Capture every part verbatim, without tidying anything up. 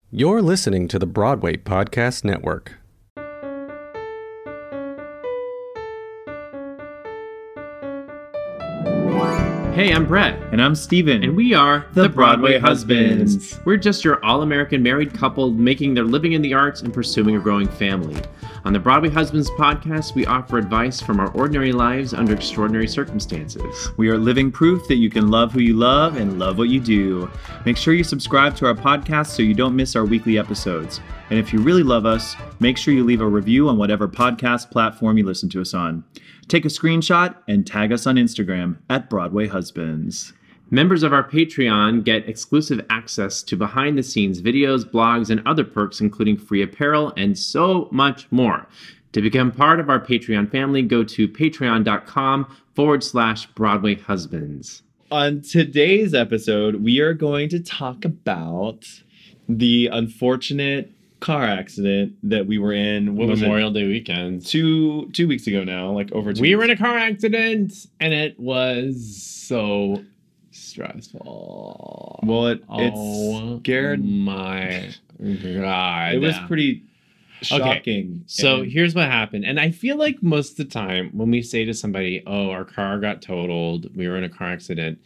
You're listening to the Broadway Podcast Network. Hey, I'm Brett. And I'm Steven. And we are The, the Broadway, Broadway Husbands. Husbands. We're just your all-American married couple making their living in the arts and pursuing a growing family. On the Broadway Husbands podcast, we offer advice from our ordinary lives under extraordinary circumstances. We are living proof that you can love who you love and love what you do. Make sure you subscribe to our podcast so you don't miss our weekly episodes. And if you really love us, make sure you leave a review on whatever podcast platform you listen to us on. Take a screenshot and tag us on Instagram at Broadway Husbands. Members of our Patreon get exclusive access to behind-the-scenes videos, blogs, and other perks, including free apparel and so much more. To become part of our Patreon family, go to patreon.com forward slash Broadway Husbands. On today's episode, we are going to talk about the unfortunate car accident that we were in. What was Memorial Day weekend. Two two weeks ago now, like over two We weeks. were in a car accident, and it was so stressful. Well, it, it oh, scared my God. It was pretty shocking. Okay. So and here's what happened. And I feel like most of the time when we say to somebody, oh, our car got totaled, we were in a car accident,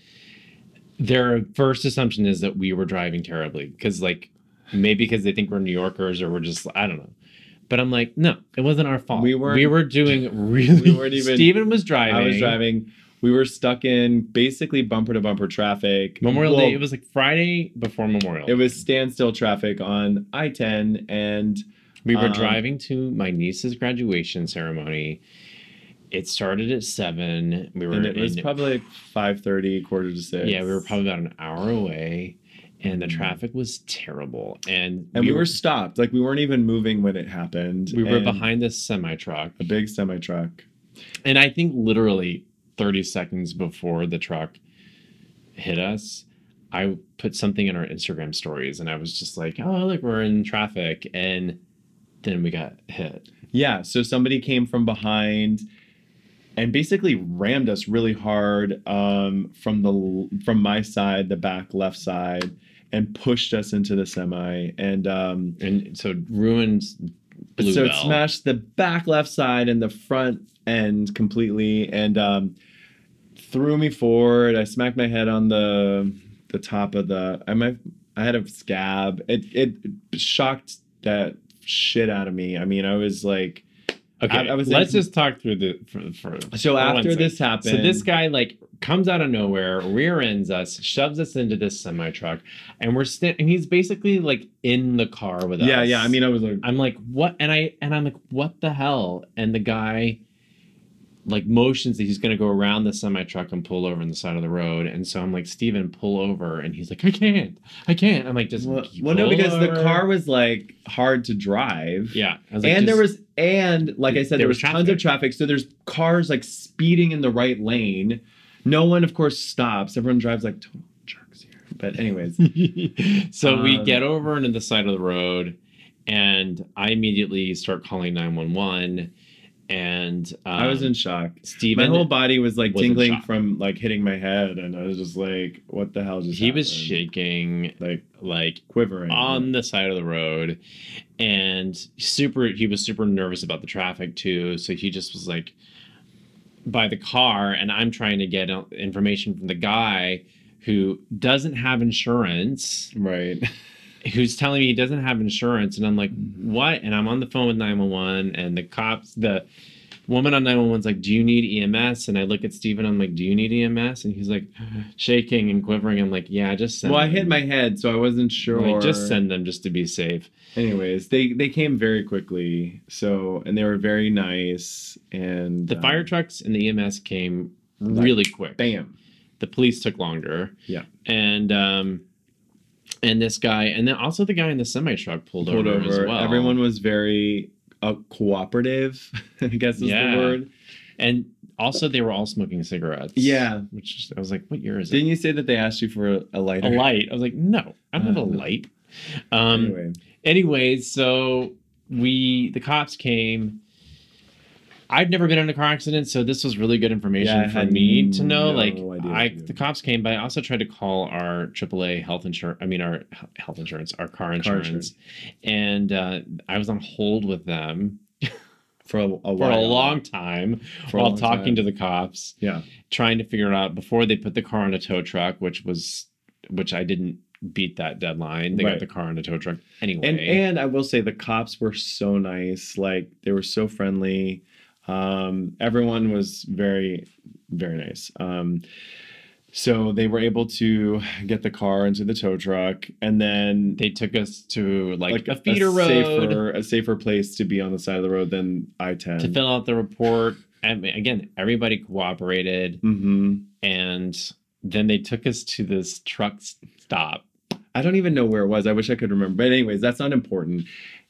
their first assumption is that we were driving terribly. Because, like, maybe because they think we're New Yorkers or we're just, I don't know. But I'm like, no, it wasn't our fault. We weren't. We were doing really. We weren't even. Steven was driving. I was driving. We were stuck in basically bumper to bumper traffic. Memorial well, Day. It was like Friday before Memorial. It was standstill traffic on I ten, and we were um, driving to my niece's graduation ceremony. It started at seven. We were. And it was in, probably like five thirty, quarter to six. Yeah, we were probably about an hour away. And the traffic was terrible. And, and we, we were stopped. Like, we weren't even moving when it happened. We were behind this semi-truck. A big semi-truck. And I think literally thirty seconds before the truck hit us, I put something in our Instagram stories. And I was just like, oh, look, we're in traffic. And then we got hit. Yeah, so somebody came from behind and basically rammed us really hard um, from the from my side, the back left side, and pushed us into the semi, and um, and so ruined. Blue so Bell. It smashed the back left side and the front end completely, and um, threw me forward. I smacked my head on the the top of the. I might. I had a scab. It it shocked that shit out of me. I mean, I was like. Okay, I, I was let's in, just talk through the. For, for, so after this happened, so this guy like comes out of nowhere, rear ends us, shoves us into this semi truck, and we're st- and he's basically like in the car with us. Yeah, yeah. I mean, I was like, I'm like, what? And I and I'm like, what the hell? And the guy like motions that he's gonna go around the semi truck and pull over on the side of the road. And so I'm like, Steven, pull over. And he's like, I can't, I can't. I'm like, just well, well no, because over. The car was like hard to drive. Yeah, I was like, and there was. And like I said, there, there was, was tons of traffic. So there's cars like speeding in the right lane. No one, of course, stops. Everyone drives like total jerks here. But anyways. so um, we get over into the side of the road and I immediately start calling nine one one. And um, I was in shock. Steven my whole body was like was tingling from like hitting my head. And I was just like, what the hell just He happened? was shaking, like, like quivering on the side of the road. And super, he was super nervous about the traffic too. So he just was like by the car, and I'm trying to get information from the guy who doesn't have insurance. Right. Who's telling me he doesn't have insurance. And I'm like, what? And I'm on the phone with nine one one, and the cops, the woman on nine one one's like, do you need E M S? And I look at Steven, I'm like, do you need E M S? And he's like shaking and quivering. I'm like, yeah, just send well, them. I hit my head, so I wasn't sure. Like, just send them just to be safe. Anyways, they, they came very quickly. So, and they were very nice. And the um, fire trucks and the E M S came really like, quick. Bam. The police took longer. Yeah. And, um, and this guy, and then also the guy in the semi truck pulled, pulled over, over as well. Everyone was very uh, cooperative, I guess is yeah. the word. And also, they were all smoking cigarettes. Yeah. Which I was like, what year is Didn't it? Didn't you say that they asked you for a, a lighter? A light. I was like, no, I don't uh, have a light. Um, anyway. Anyways, so we, the cops came. I'd never been in a car accident, so this was really good information Yeah, I for had me to know. no like, idea what I to do. the cops came, but I also tried to call our triple A health insurance. I mean, our h- health insurance, our car insurance, insurance. and uh, I was on hold with them For a, a for a while. long time For a while long talking time. to the cops, Yeah. trying to figure it out before they put the car on a tow truck, which was which I didn't beat that deadline. They Right. got the car on a tow truck anyway. And and I will say the cops were so nice. Like they were so friendly. Um, everyone was very, very nice. Um, so they were able to get the car into the tow truck, and then they took us to like, like a feeder road safer, a safer place to be on the side of the road than I ten. to fill out the report. And again, everybody cooperated, Mm-hmm. and then they took us to this truck stop. I don't even know where it was. I wish I could remember. But anyways, that's not important.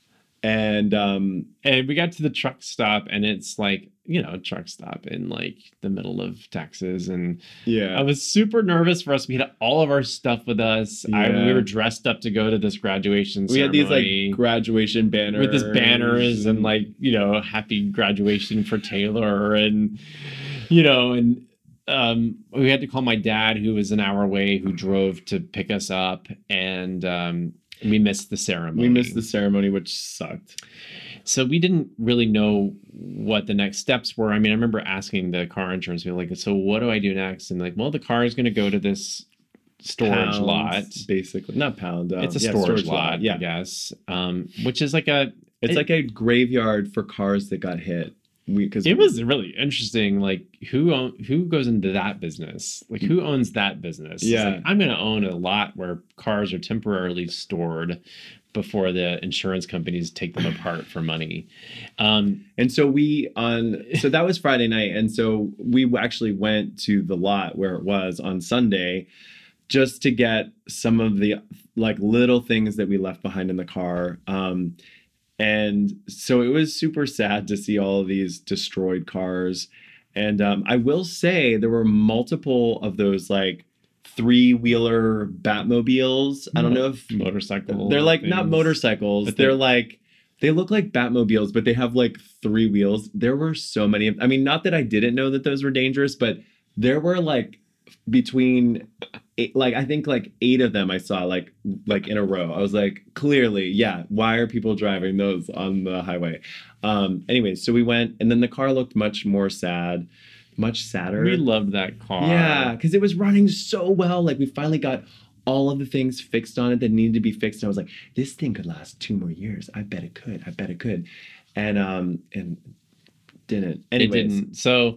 And um, And we got to the truck stop, and it's like, you know, a truck stop in like the middle of Texas. And yeah, I was super nervous for us. We had all of our stuff with us. I, we Yeah. were dressed up to go to this graduation we had ceremony. these like graduation banners with his banners and like, you know, happy graduation for Taylor, and you know, and um we had to call my dad, who was an hour away, who drove to pick us up, and um we missed the ceremony. we missed the ceremony, which sucked. So we didn't really know what the next steps were. I mean, I remember asking the car insurance people, like, so what do I do next? And like, well, the car is going to go to this storage Pounds, lot. basically, not pound. Uh, It's a yeah, storage, lot, I Yeah, guess, um, which is like a. it's it- like a graveyard for cars that got hit. We because It was really interesting. Like, who own, who goes into that business? Like, who owns that business? It's Yeah. like, I'm going to own a lot where cars are temporarily stored before the insurance companies take them apart for money. Um, And so we on so that was Friday night, and so we actually went to the lot where it was on Sunday, just to get some of the like little things that we left behind in the car. Um, and so it was super sad to see all of these destroyed cars. And um, I will say there were multiple of those like three wheeler Batmobiles. I don't know if motorcycle. they're like not things. motorcycles. But they're, they're- like they look like Batmobiles, but they have like three wheels. There were so many. of- I mean, not that I didn't know that those were dangerous, but there were like between eight, like I think like eight of them I saw like like in a row. I was like, clearly, yeah. Why are people driving those on the highway? Um, anyways, so we went, and then the car looked much more sad, much sadder. We loved that car. Yeah, because it was running so well. Like we finally got all of the things fixed on it that needed to be fixed. And I was like, this thing could last two more years. I bet it could. I bet it could. And um and didn't. Anyways. It didn't. So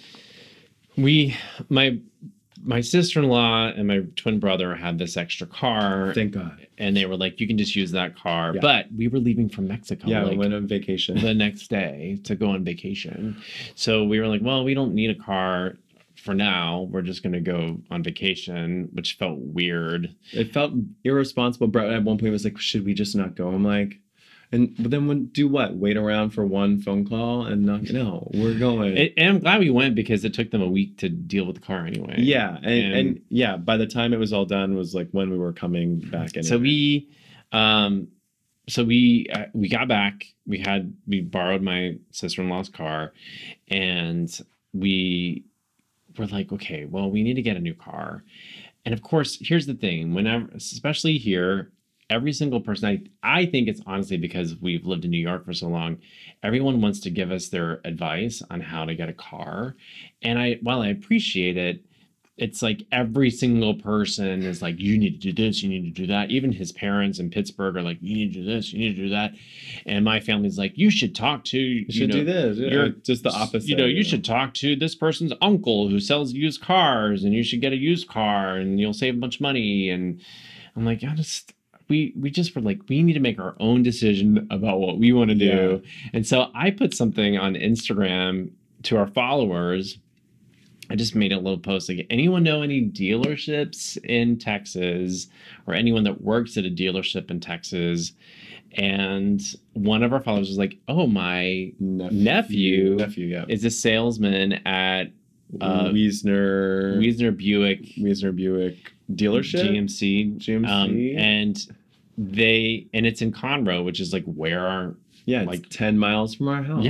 we, my my sister-in-law and my twin brother had this extra car, Thank God. and they were like, you can just use that car. Yeah. But we were leaving from Mexico. Yeah, like, we went on vacation. the next day to go on vacation. So we were like, well, we don't need a car for now. We're just going to go on vacation, which felt weird. It felt irresponsible. Brett at one point was like, should we just not go? I'm like, and but then when, do what? Wait around for one phone call and not, no, we're going. It, and I'm glad we went, because it took them a week to deal with the car anyway. yeah. And, and, And- yeah, by the time it was all done was like when we were coming back. So anyway. we, um, so we uh, we got back. We had we borrowed my sister-in-law's car, and we were like, okay, well, we need to get a new car. And of course, here's the thing: whenever, especially here, every single person, I I think it's honestly because we've lived in New York for so long, everyone wants to give us their advice on how to get a car. And I, while I appreciate it, it's like every single person is like, you need to do this, you need to do that. Even his parents in Pittsburgh are like, you need to do this, you need to do that. And my family's like, you should talk to, you, you should know, do this. Yeah, you're just the opposite. You know, you should talk to this person's uncle who sells used cars, and you should get a used car and you'll save a bunch of money. And I'm like, I just, we, we just were like, we need to make our own decision about what we want to do. And so I put something on Instagram to our followers. I just made a little post like, anyone know any dealerships in Texas, or anyone that works at a dealership in Texas? And one of our followers was like, oh, my nephew nephew, yeah, is a salesman at uh, Wiesner Wiesner Buick Wiesner Buick dealership. G M C. G M C. Um, and they, and it's in Conroe, which is like where our, Yeah, it's like- ten miles from our house. Yeah.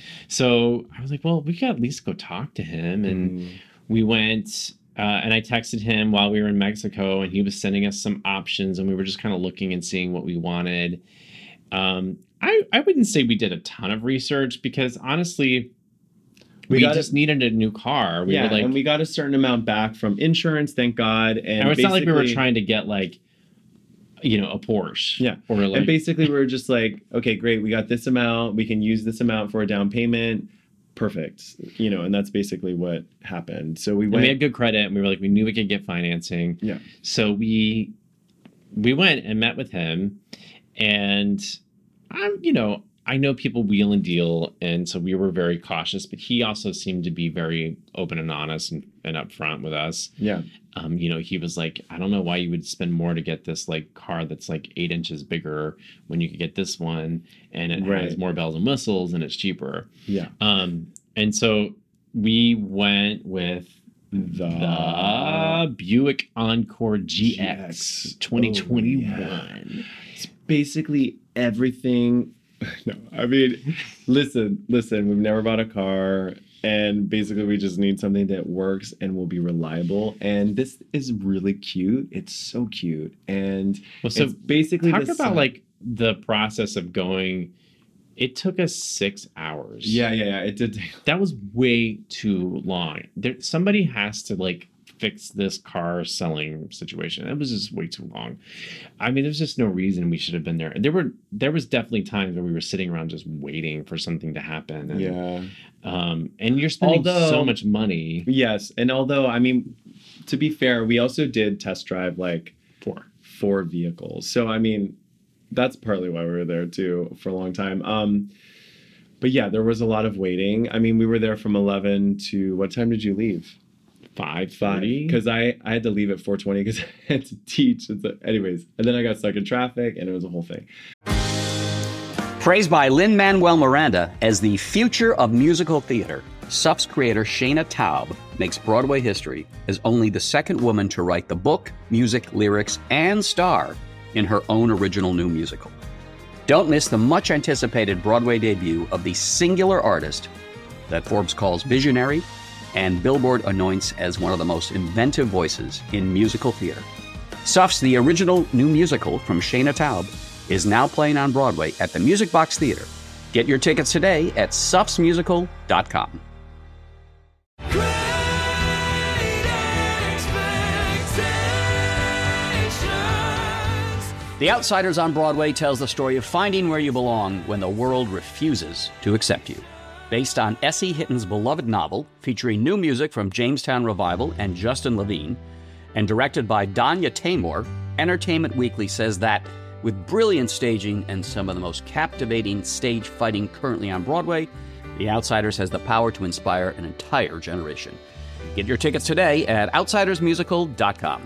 So I was like, well, we could at least go talk to him. And Mm. we went, uh, and I texted him while we were in Mexico, and he was sending us some options, and we were just kind of looking and seeing what we wanted. Um, I, I wouldn't say we did a ton of research because honestly, we, We got just it- needed a new car. We yeah, were like, and we got a certain amount back from insurance, thank God. And, and it's not like we were basically- trying to get like, you know, a Porsche. Yeah. Or like, and basically, we were just like, okay, great, we got this amount. We can use this amount for a down payment. Perfect. You know, and that's basically what happened. So we and went. we had good credit, and we were like, we knew we could get financing. Yeah. So we we went and met with him, and I'm, you know, I know people wheel and deal, and so we were very cautious. But he also seemed to be very open and honest and, and upfront with us. yeah. Um, you know, he was like, I don't know why you would spend more to get this like car that's like eight inches bigger when you could get this one, and it Right. has more bells and whistles, and it's cheaper. Yeah. Um, and so we went with The, the Buick Encore G X G X. twenty twenty-one. Oh, yeah. It's basically everything. No, I mean, listen, listen, we've never bought a car, and basically we just need something that works and will be reliable. And this is really cute. It's so cute. And Well, so it's basically talk the about si- like the process of going. It took us six hours. Yeah, yeah, yeah. It did take That was way too long. There, somebody has to like fix this car selling situation. It was just way too long. I mean, there's just no reason we should have been there. There were there was definitely times where we were sitting around just waiting for something to happen. And, yeah. Um, and you're spending Although- so much money Yes. And although, I mean, to be fair, we also did test drive like for. four vehicles. So, I mean, that's partly why we were there too for a long time. Um, but yeah, there was a lot of waiting. I mean, we were there from eleven to what time did you leave? Five Five. thirty. Because I, I had to leave at four twenty because I had to teach. It's a, anyways, and then I got stuck in traffic and it was a whole thing. Praised by Lin-Manuel Miranda as the future of musical theater, S U F's creator Shayna Taub makes Broadway history as only the second woman to write the book, music, lyrics, and star in her own original new musical. Don't miss the much-anticipated Broadway debut of the singular artist that Forbes calls visionary and Billboard anoints as one of the most inventive voices in musical theater. S U F's The Original New Musical from Shayna Taub is now playing on Broadway at the Music Box Theater. Get your tickets today at suffs musical dot com. The Outsiders on Broadway tells the story of finding where you belong when the world refuses to accept you. Based on Essie Hitton's beloved novel, featuring new music from Jamestown Revival and Justin Levine, and directed by Danya Tamor, Entertainment Weekly says that, with brilliant staging and some of the most captivating stage fighting currently on Broadway, The Outsiders has the power to inspire an entire generation. Get your tickets today at outsiders musical dot com.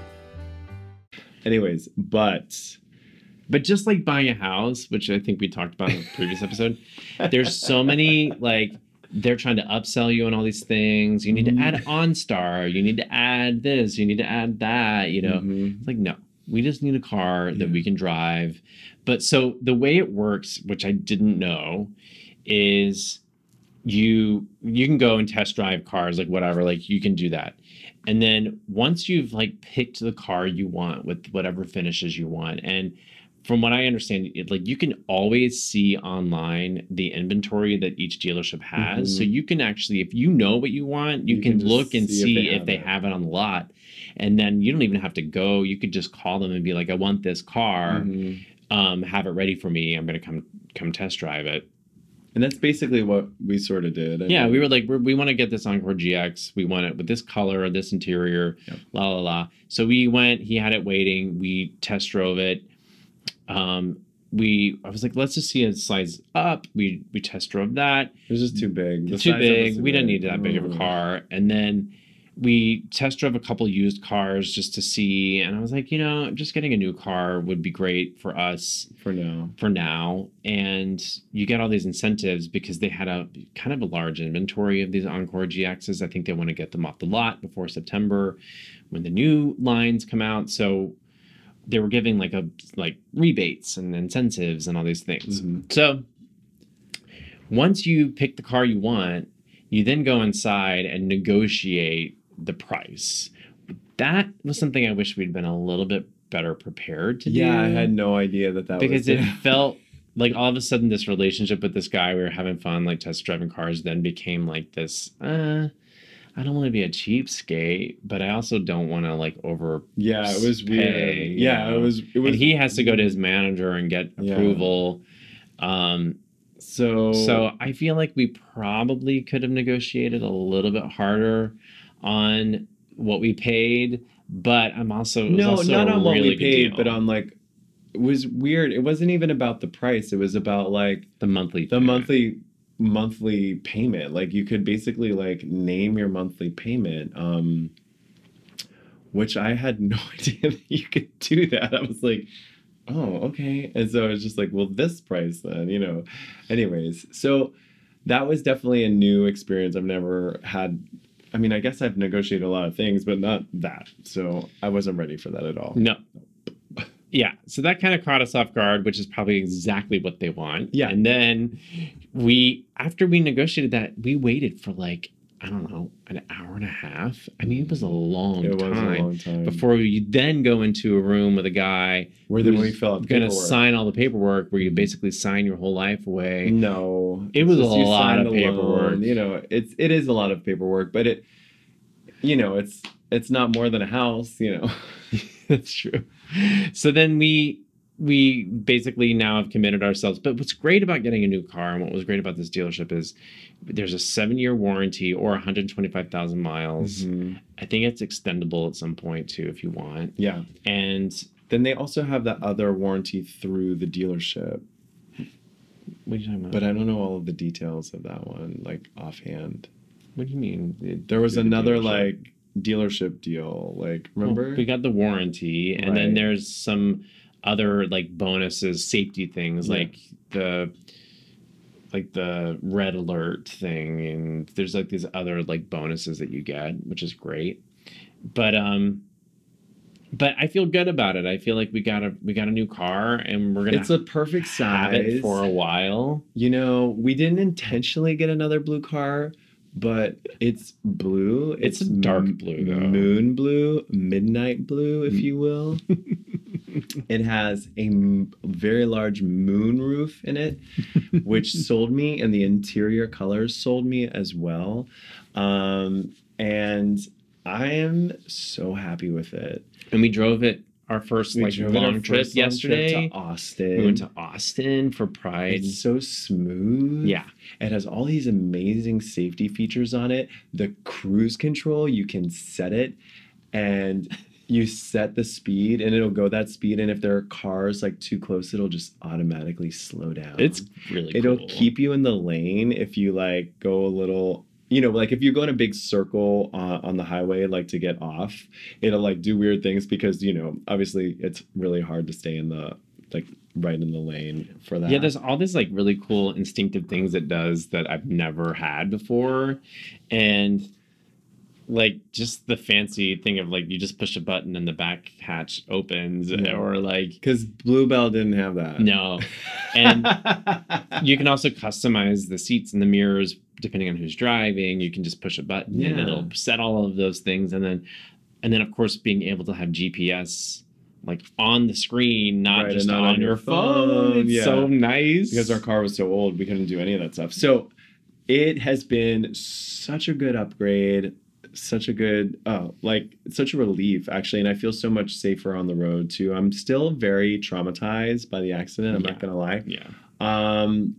Anyways, but But just like buying a house, which I think we talked about in the previous episode, there's so many like they're trying to upsell you on all these things. You need to add OnStar. You need to add this. You need to add that. You know, Mhm. it's like no, we just need a car that we can drive. But so the way it works, which I didn't know, is you you can go and test drive cars, like whatever, like you can do that. And then once you've like picked the car you want with whatever finishes you want, and from what I understand, it, like you can always see online the inventory that each dealership has. Mhm. So you can actually, if you know what you want, you, You can, can just look and see if see they if have they it. have it on the lot. And then you don't even have to go. You could just call them and be like, I want this car. Mhm. Um, have it ready for me. I'm going to come come test drive it. and that's basically what we sort of did. I Yeah, mean, we were like, we're, we want to get this Encore G X. We want it with this color, this interior, Yep. la la la. So we went. He had it waiting. We test drove it. Um, we I was like, let's just see it slides up. We we test drove that. it was just too big. The Too size of it big. was We didn't big. need that big of a Mm. car. And then we test drove a couple used cars just to see. And I was like, you know, just getting a new car would be great for us for now. for now. And you get all these incentives because they had a kind of a large inventory of these Encore G Xs. I think they want to get them off the lot before September when the new lines come out. So they were giving like a like rebates and incentives and all these things. Mhm. So once you pick the car you want, you then go inside and negotiate the price. That was something I wish we'd been a little bit better prepared to do. Yeah, I had no idea that that because was it felt like all of a sudden this relationship with this guy, we were having fun, like test driving cars, then became like this, uh, I don't want to be a cheapskate, but I also don't want to like over. Yeah, it was weird. pay, you Yeah, know? it was. It was. And he has to go to his manager and get Yeah. approval. Um, so so I feel like we probably could have negotiated a little bit harder on what we paid, but I'm also it was no, also not a on what really we good paid, deal. but on like it was weird. It wasn't even about the price. It was about like the monthly the payment. monthly monthly payment. Like you could basically like name your monthly payment, um, which I had no idea that you could do that. I was like, oh, okay. And so I was just like, well, this price then, you know. Anyways, so that was definitely a new experience. I've never had. I mean, I guess I've negotiated a lot of things, but not that. So I wasn't ready for that at all. No. Yeah, so that kind of caught us off guard, which is probably exactly what they want. Yeah. And then we, after we negotiated that, we waited for like, I don't know, an hour and a half. I mean, it was a long It was time. a long time. Before you then go into a room with a guy Where then we who's fill out going to paperwork. sign all the paperwork, where you basically sign your whole life away. No, It it's was a just you lot sign of the paperwork. loan, You know, it's it is a lot of paperwork, but it, you know, it's it's not more than a house. You know, That's true. So then we we basically now have committed ourselves. But what's great about getting a new car, and what was great about this dealership, is there's a seven-year warranty or one hundred twenty-five thousand miles. Mhm. I think it's extendable at some point too, if you want. Yeah. And Then they also have that other warranty through the dealership, what are you talking about? but I don't know all of the details of that one, like offhand. What do you mean? It- There was through the another dealership? like dealership deal, like remember? Well, we got the warranty, and then Right. there's some other like bonuses, safety things, Yeah. like the like the red alert thing, and there's like these other like bonuses that you get, which is great. But um, but I feel good about it. I feel like we got a we got a new car, and we're gonna It's a perfect have size it for a while. You know, we didn't intentionally get another blue car, but it's blue. It's a dark m- blue, though. Moon blue, midnight blue, if you will. It has a m- very large moon roof in it, which sold me, and the interior colors sold me as well. Um, and I am so happy with it. And we drove it our first We like drove it our long trip first long trip yesterday. to Austin. We went to Austin for Pride. It's so smooth. Yeah. It has all these amazing safety features on it. The cruise control, you can set it and you set the speed and it'll go that speed. And if there are cars like too close, it'll just automatically slow down. It's really It'll cool. keep you in the lane if you like go a little, you know, like if you go in a big circle uh, on the highway, like to get off, it'll like do weird things because, you know, obviously it's really hard to stay in the, like right in the lane for that. Yeah, there's all these like really cool instinctive things it does that I've never had before. And like just the fancy thing of like you just push a button and the back hatch opens Yeah. or like Because Bluebell didn't have that. no. And you can also customize the seats and the mirrors depending on who's driving. You can just push a button and Yeah. it'll set all of those things. And then and then of course being able to have G P S like on the screen, not Right, just and on, not on your your phone. phone. It's Yeah. so nice. because our car was so old, we couldn't do any of that stuff. So it has been such a good upgrade, such a good, oh, like such a relief actually. And I feel so much safer on the road too. I'm still very traumatized by the accident. I'm Yeah. not going to lie. Yeah. Um,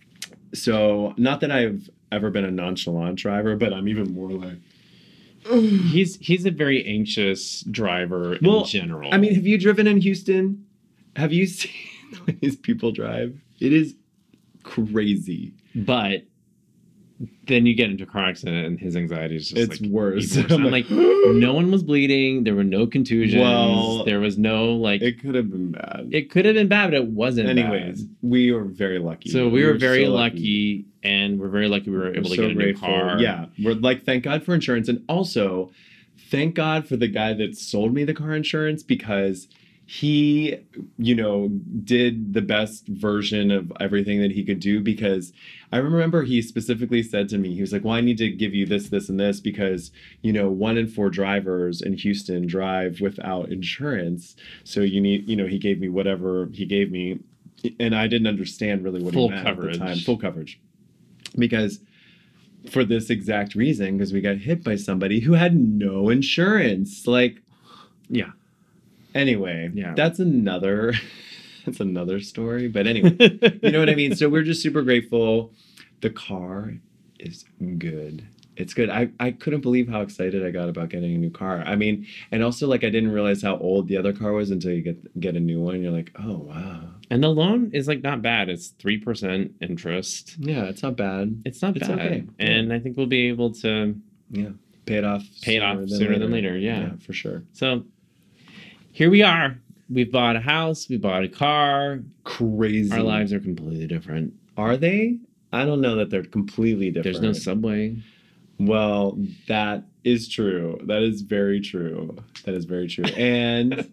so not that I've ever been a nonchalant driver, but I'm even more like, He's he's a very anxious driver Well, in general. I mean, have you driven in Houston? Have you seen the way these people drive? It is crazy. but then you get into a car accident and his anxiety is just It's like worse. even I'm like, no one was bleeding. There were no contusions. Well, there was no like. It, It could have been bad. could have been bad, but it wasn't. Anyways, bad. we were very lucky. So we were very so lucky, and we're very lucky we were able We're to so get a grateful. new car. Yeah, we're like, thank God for insurance, and also thank God for the guy that sold me the car insurance because he, you know, did the best version of everything that he could do, because I remember he specifically said to me, he was like, well, I need to give you this, this, and this because, you know, one in four drivers in Houston drive without insurance. So you need, you know, he gave me whatever he gave me. And I didn't understand really what Full he meant coverage. at the time. Full coverage. Because for this exact reason, because we got hit by somebody who had no insurance. Like, Yeah. anyway, Yeah. that's another that's another story. But anyway, you know what I mean? So we're just super grateful. The car is good. It's good. I, I couldn't believe how excited I got about getting a new car. I mean, and also like I didn't realize how old the other car was until you get get a new one. You're like, oh wow. And the loan is like not bad. It's three percent interest. Yeah, it's not bad. It's not It's bad. okay. And I think we'll be able to Yeah. Pay it off. pay it off sooner than later. Yeah. Yeah, for sure. So here we are. We've bought a house. We bought a car. Crazy. Our lives are completely different. Are they? I don't know that they're completely different. There's no subway. Well, that is true. That is very true. That is very true. And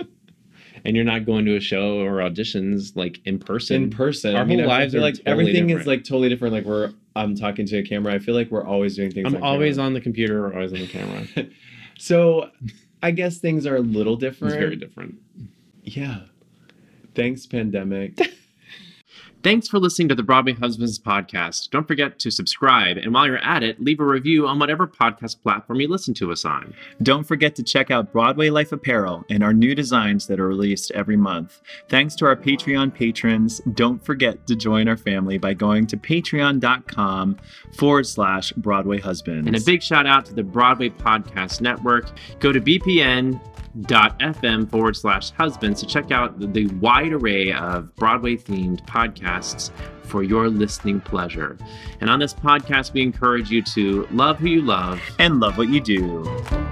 And you're not going to a show or auditions like in person. in person, Our I mean, whole I lives feel are like totally everything is different. like totally different. Like we're, I'm talking to a camera. I feel like we're always doing things. I'm on always camera. on the computer or always on the camera. So, I guess things are a little It's different. very different. Yeah. Thanks, pandemic. Thanks for listening to the Broadway Husbands podcast. Don't forget to subscribe, and while you're at it, leave a review on whatever podcast platform you listen to us on. Don't forget to check out Broadway Life Apparel and our new designs that are released every month. Thanks to our Patreon patrons. Don't forget to join our family by going to patreon.com forward slash Broadway Husbands. And a big shout out to the Broadway Podcast Network. Go to bpn.fm forward slash husbands to check out the, the wide array of Broadway themed podcasts for your listening pleasure. And on this podcast, we encourage you to love who you love and love what you do.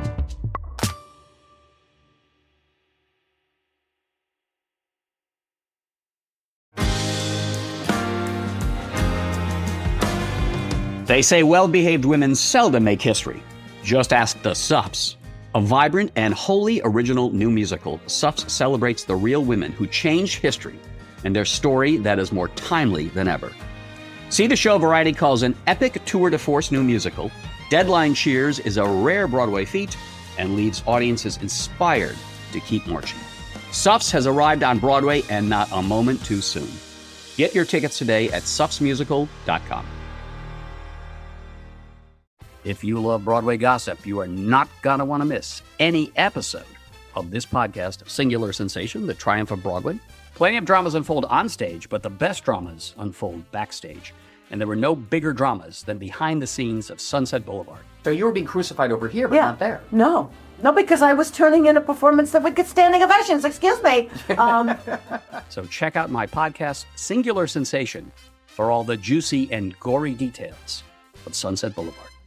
They say well-behaved women seldom make history. Just ask the Suffs. A vibrant and wholly original new musical, Suffs celebrates the real women who changed history and their story that is more timely than ever. See the show Variety calls an epic tour de force new musical. Deadline cheers is a rare Broadway feat and leaves audiences inspired to keep marching. Suffs has arrived on Broadway and not a moment too soon. Get your tickets today at suffs musical dot com. If you love Broadway gossip, you are not going to want to miss any episode of this podcast, Singular Sensation, The Triumph of Broadway. Plenty of dramas unfold on stage, but the best dramas unfold backstage. And there were no bigger dramas than behind the scenes of Sunset Boulevard. So you were being crucified over here, but Yeah. not there. No. No, because I was turning in a performance that would get standing ovations. Excuse me. Um, So check out my podcast, Singular Sensation, for all the juicy and gory details of Sunset Boulevard.